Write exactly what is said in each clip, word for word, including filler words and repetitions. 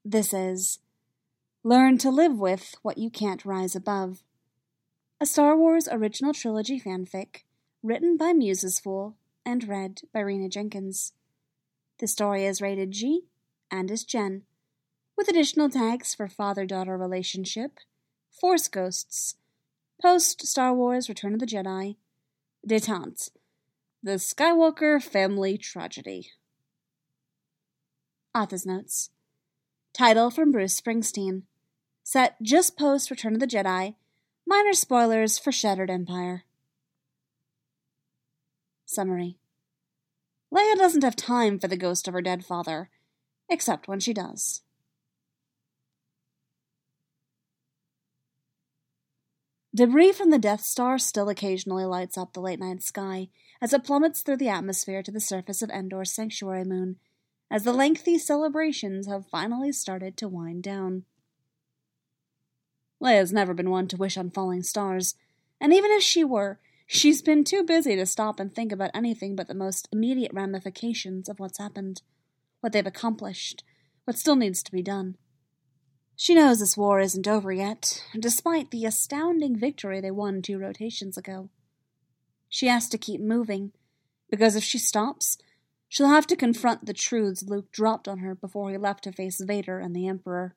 This is Learn to Live With What You Can't Rise Above, a Star Wars original trilogy fanfic written by Musesfool and read by Rena Jenkins. The story is rated G and is Gen, with additional tags for father-daughter relationship, Force Ghosts, post-Star Wars Return of the Jedi, Détente, the Skywalker family tragedy. Author's Notes. Title from Bruce Springsteen. Set just post Return of the Jedi. Minor spoilers for Shattered Empire. Summary. Leia doesn't have time for the ghost of her dead father, except when she does. Debris from the Death Star still occasionally lights up the late-night sky as it plummets through the atmosphere to the surface of Endor's sanctuary moon, as the lengthy celebrations have finally started to wind down. Leia's never been one to wish on falling stars, and even if she were, she's been too busy to stop and think about anything but the most immediate ramifications of what's happened, what they've accomplished, what still needs to be done. She knows this war isn't over yet, despite the astounding victory they won two rotations ago. She has to keep moving, because if she stops, she'll have to confront the truths Luke dropped on her before he left to face Vader and the Emperor.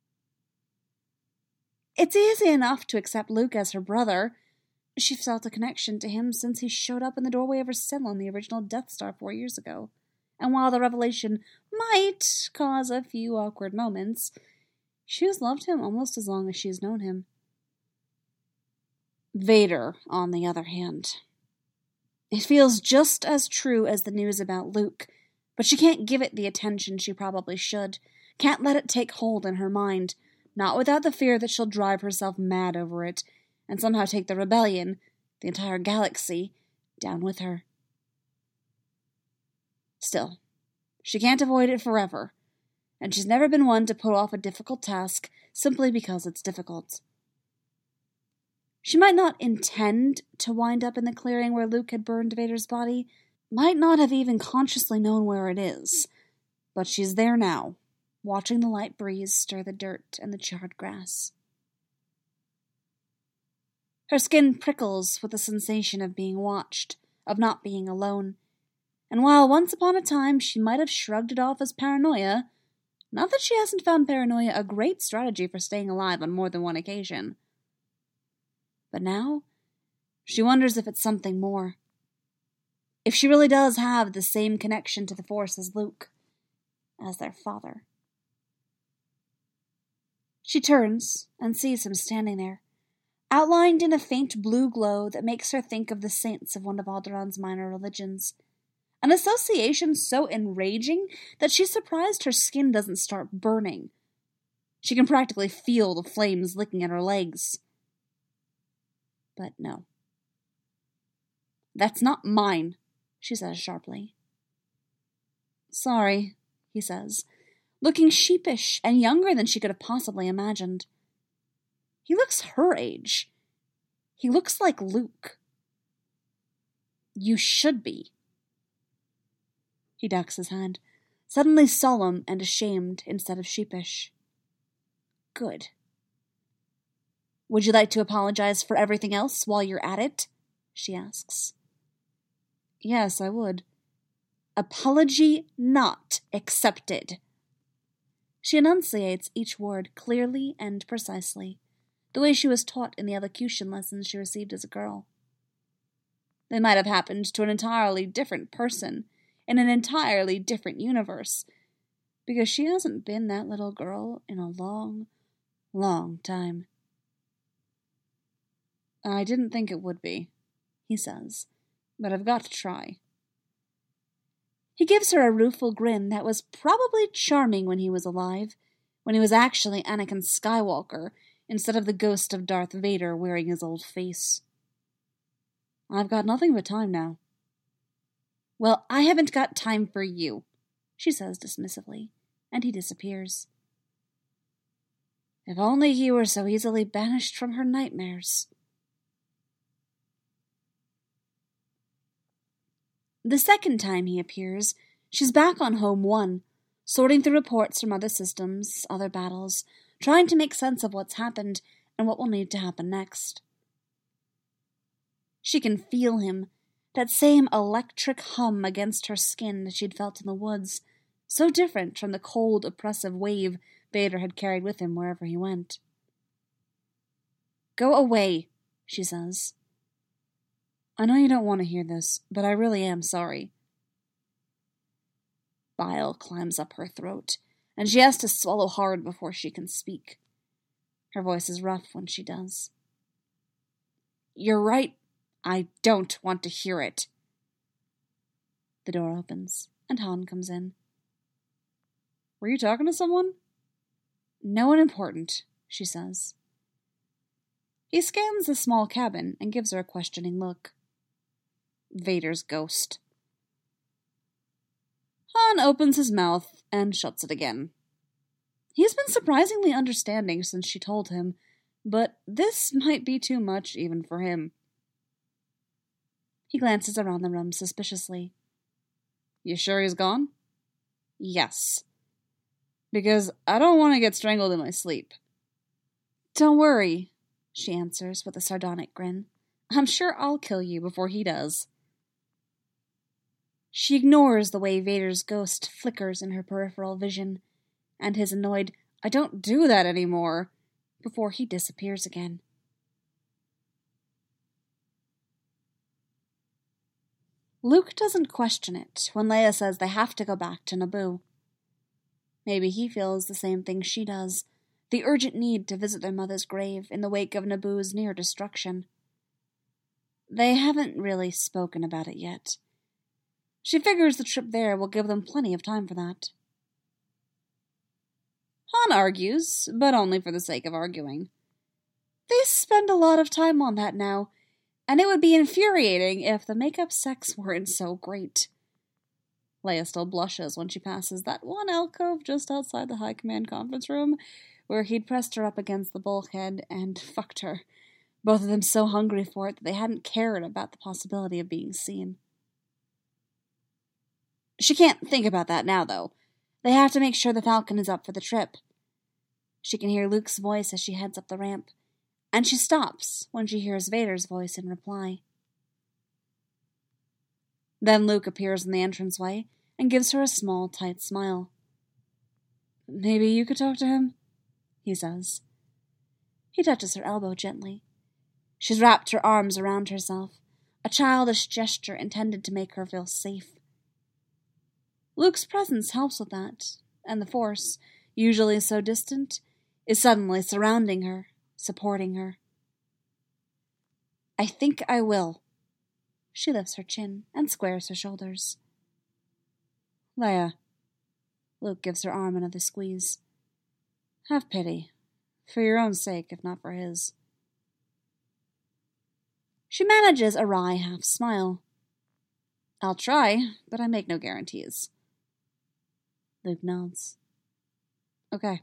It's easy enough to accept Luke as her brother. She felt a connection to him since he showed up in the doorway of her cell on the original Death Star four years ago. And while the revelation might cause a few awkward moments, she has loved him almost as long as she has known him. Vader, on the other hand. It feels just as true as the news about Luke, but she can't give it the attention she probably should, can't let it take hold in her mind, not without the fear that she'll drive herself mad over it, and somehow take the rebellion, the entire galaxy, down with her. Still, she can't avoid it forever, and she's never been one to put off a difficult task simply because it's difficult. She might not intend to wind up in the clearing where Luke had burned Vader's body, might not have even consciously known where it is, but she's there now, watching the light breeze stir the dirt and the charred grass. Her skin prickles with the sensation of being watched, of not being alone, and while once upon a time she might have shrugged it off as paranoia, not that she hasn't found paranoia a great strategy for staying alive on more than one occasion. But now, she wonders if it's something more. If she really does have the same connection to the Force as Luke, as their father. She turns and sees him standing there, outlined in a faint blue glow that makes her think of the saints of one of Alderaan's minor religions. An association so enraging that she's surprised her skin doesn't start burning. She can practically feel the flames licking at her legs. But no. That's not mine, she says sharply. Sorry, he says, looking sheepish and younger than she could have possibly imagined. He looks her age. He looks like Luke. You should be. He ducks his hand, suddenly solemn and ashamed instead of sheepish. Good. Would you like to apologize for everything else while you're at it? She asks. Yes, I would. Apology not accepted. She enunciates each word clearly and precisely, the way she was taught in the elocution lessons she received as a girl. They might have happened to an entirely different person, in an entirely different universe, because she hasn't been that little girl in a long, long time. I didn't think it would be, he says, but I've got to try. He gives her a rueful grin that was probably charming when he was alive, when he was actually Anakin Skywalker, instead of the ghost of Darth Vader wearing his old face. I've got nothing but time now. Well, I haven't got time for you, she says dismissively, and he disappears. If only he were so easily banished from her nightmares. The second time he appears, she's back on Home One, sorting through reports from other systems, other battles, trying to make sense of what's happened and what will need to happen next. She can feel him, that same electric hum against her skin that she'd felt in the woods, so different from the cold, oppressive wave Vader had carried with him wherever he went. "Go away," she says. "I know you don't want to hear this, but I really am sorry." Bile climbs up her throat, and she has to swallow hard before she can speak. Her voice is rough when she does. "You're right. I don't want to hear it." The door opens, and Han comes in. "Were you talking to someone?" "No one important," she says. He scans the small cabin and gives her a questioning look. "Vader's ghost." Han opens his mouth and shuts it again. He's been surprisingly understanding since she told him, but this might be too much even for him. He glances around the room suspiciously. "You sure he's gone?" "Yes." "Because I don't want to get strangled in my sleep." "Don't worry," she answers with a sardonic grin. "I'm sure I'll kill you before he does." She ignores the way Vader's ghost flickers in her peripheral vision, and his annoyed, "I don't do that anymore," before he disappears again. Luke doesn't question it when Leia says they have to go back to Naboo. Maybe he feels the same thing she does, the urgent need to visit their mother's grave in the wake of Naboo's near destruction. They haven't really spoken about it yet. She figures the trip there will give them plenty of time for that. Han argues, but only for the sake of arguing. They spend a lot of time on that now, and it would be infuriating if the make-up sex weren't so great. Leia still blushes when she passes that one alcove just outside the High Command conference room, where he'd pressed her up against the bulkhead and fucked her, both of them so hungry for it that they hadn't cared about the possibility of being seen. She can't think about that now, though. They have to make sure the Falcon is up for the trip. She can hear Luke's voice as she heads up the ramp, and she stops when she hears Vader's voice in reply. Then Luke appears in the entranceway and gives her a small, tight smile. "Maybe you could talk to him?" he says. He touches her elbow gently. She's wrapped her arms around herself, a childish gesture intended to make her feel safe. Luke's presence helps with that, and the Force, usually so distant, is suddenly surrounding her, supporting her. "I think I will." She lifts her chin and squares her shoulders. "Leia." Luke gives her arm another squeeze. "Have pity. For your own sake, if not for his." She manages a wry half-smile. "I'll try, but I make no guarantees." Luke nods. "Okay."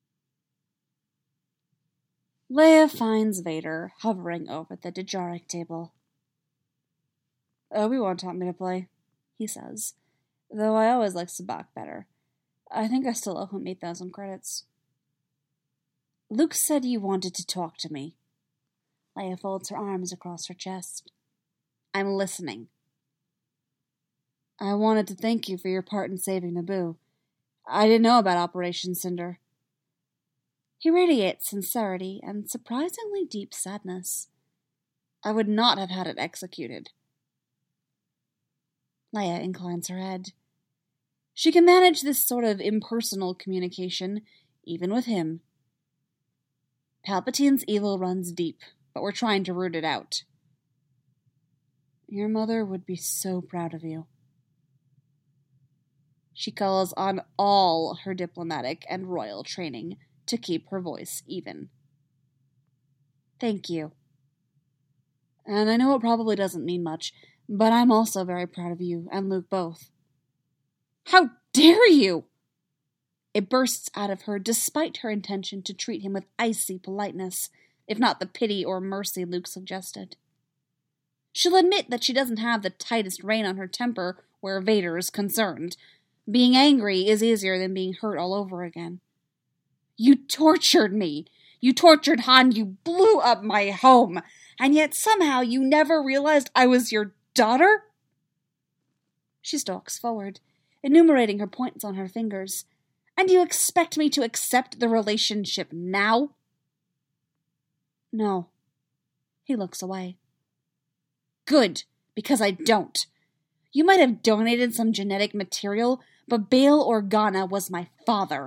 Leia finds Vader hovering over the Dejarik table. "Obi-Wan taught me to play," he says, "though I always liked Sabacc better. I think I still owe him eight thousand credits." "Luke said you wanted to talk to me." Leia folds her arms across her chest. "I'm listening." "I wanted to thank you for your part in saving Naboo. I didn't know about Operation Cinder." He radiates sincerity and surprisingly deep sadness. "I would not have had it executed." Leia inclines her head. She can manage this sort of impersonal communication, even with him. "Palpatine's evil runs deep, but we're trying to root it out." "Your mother would be so proud of you." She calls on all her diplomatic and royal training to keep her voice even. "Thank you. And I know it probably doesn't mean much, but I'm also very proud of you and Luke both." "How dare you!" It bursts out of her, despite her intention to treat him with icy politeness, if not the pity or mercy Luke suggested. She'll admit that she doesn't have the tightest rein on her temper where Vader is concerned, Being angry is easier than being hurt all over again. You tortured me. You tortured Han. You blew up my home. And yet somehow you never realized I was your daughter? She stalks forward, enumerating her points on her fingers. And you expect me to accept the relationship now? No. He looks away. Good, because I don't. You might have donated some genetic material, but Bail Organa was my father.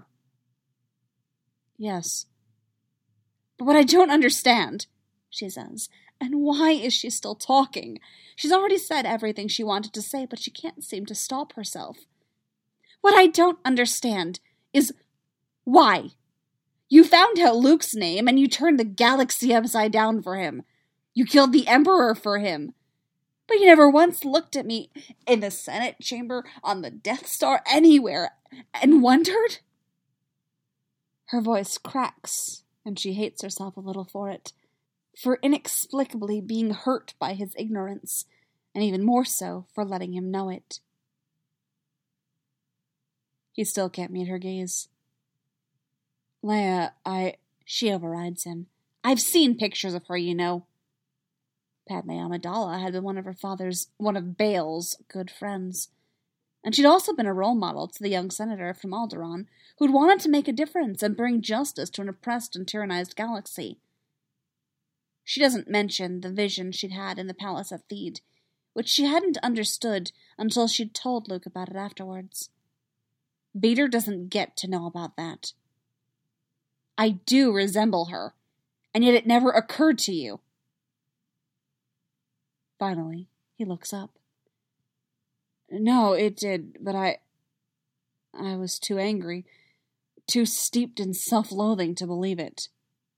Yes. But what I don't understand, she says, and why is she still talking? She's already said everything she wanted to say, but she can't seem to stop herself. What I don't understand is why. You found out Luke's name, and you turned the galaxy upside down for him. You killed the Emperor for him. But you never once looked at me in the Senate chamber, on the Death Star, anywhere, and wondered? Her voice cracks, and she hates herself a little for it, for inexplicably being hurt by his ignorance, and even more so for letting him know it. He still can't meet her gaze. Leia, I... She overrides him. I've seen pictures of her, you know. Padme Amidala had been one of her father's, one of Bail's, good friends. And she'd also been a role model to the young senator from Alderaan, who'd wanted to make a difference and bring justice to an oppressed and tyrannized galaxy. She doesn't mention the vision she'd had in the palace at Theed, which she hadn't understood until she'd told Luke about it afterwards. Vader doesn't get to know about that. I do resemble her, and yet it never occurred to you. Finally, he looks up. No, it did, but I... I was too angry, too steeped in self-loathing to believe it.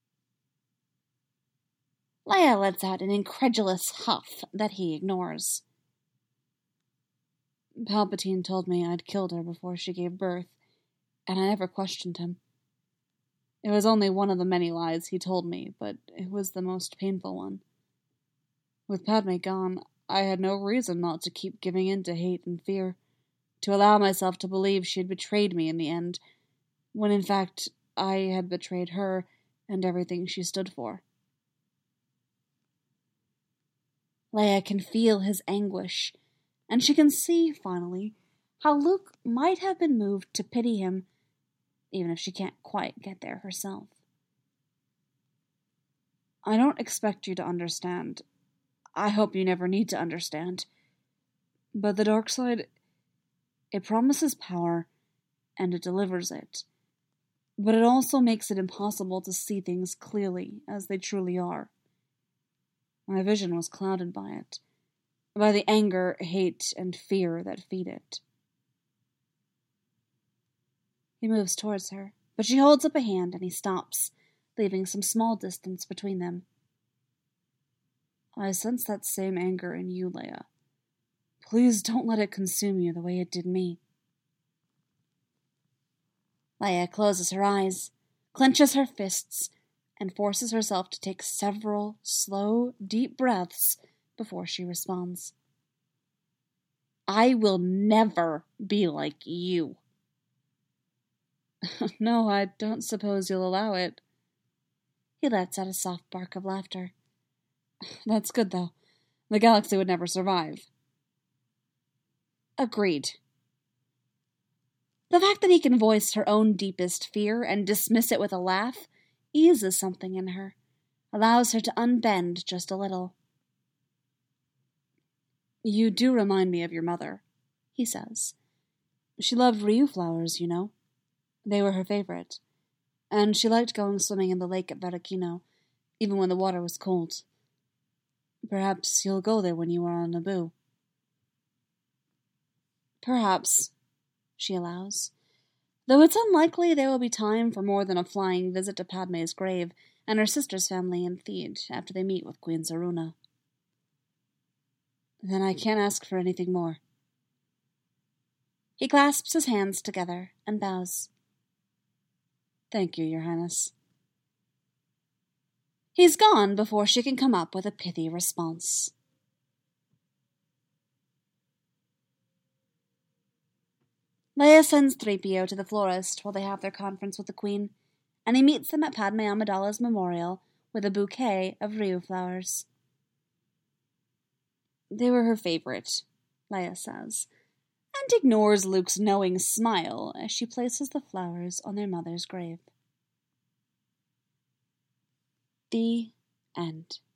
Leia lets out an incredulous huff that he ignores. Palpatine told me I'd killed her before she gave birth, and I never questioned him. It was only one of the many lies he told me, but it was the most painful one. With Padme gone, I had no reason not to keep giving in to hate and fear, to allow myself to believe she had betrayed me in the end, when in fact I had betrayed her and everything she stood for. Leia can feel his anguish, and she can see, finally, how Luke might have been moved to pity him, even if she can't quite get there herself. I don't expect you to understand. I hope you never need to understand. But the dark side, it promises power, and it delivers it. But it also makes it impossible to see things clearly as they truly are. My vision was clouded by it, by the anger, hate, and fear that feed it. He moves towards her, but she holds up a hand and he stops, leaving some small distance between them. I sense that same anger in you, Leia. Please don't let it consume you the way it did me. Leia closes her eyes, clenches her fists, and forces herself to take several slow, deep breaths before she responds. I will never be like you. No, I don't suppose you'll allow it. He lets out a soft bark of laughter. That's good, though. The galaxy would never survive. Agreed. The fact that he can voice her own deepest fear and dismiss it with a laugh eases something in her, allows her to unbend just a little. You do remind me of your mother, he says. She loved Ryu flowers, you know. They were her favorite, and she liked going swimming in the lake at Varakino, even when the water was cold. Perhaps you'll go there when you are on Naboo. Perhaps, she allows, though it's unlikely there will be time for more than a flying visit to Padme's grave and her sister's family in Theed after they meet with Queen Zaruna. Then I can't ask for anything more. He clasps his hands together and bows. Thank you, Your Highness. He's gone before she can come up with a pithy response. Leia sends three P O to the florist while they have their conference with the Queen, and he meets them at Padme Amidala's memorial with a bouquet of Ryu flowers. They were her favorite, Leia says, and ignores Luke's knowing smile as she places the flowers on their mother's grave. The end.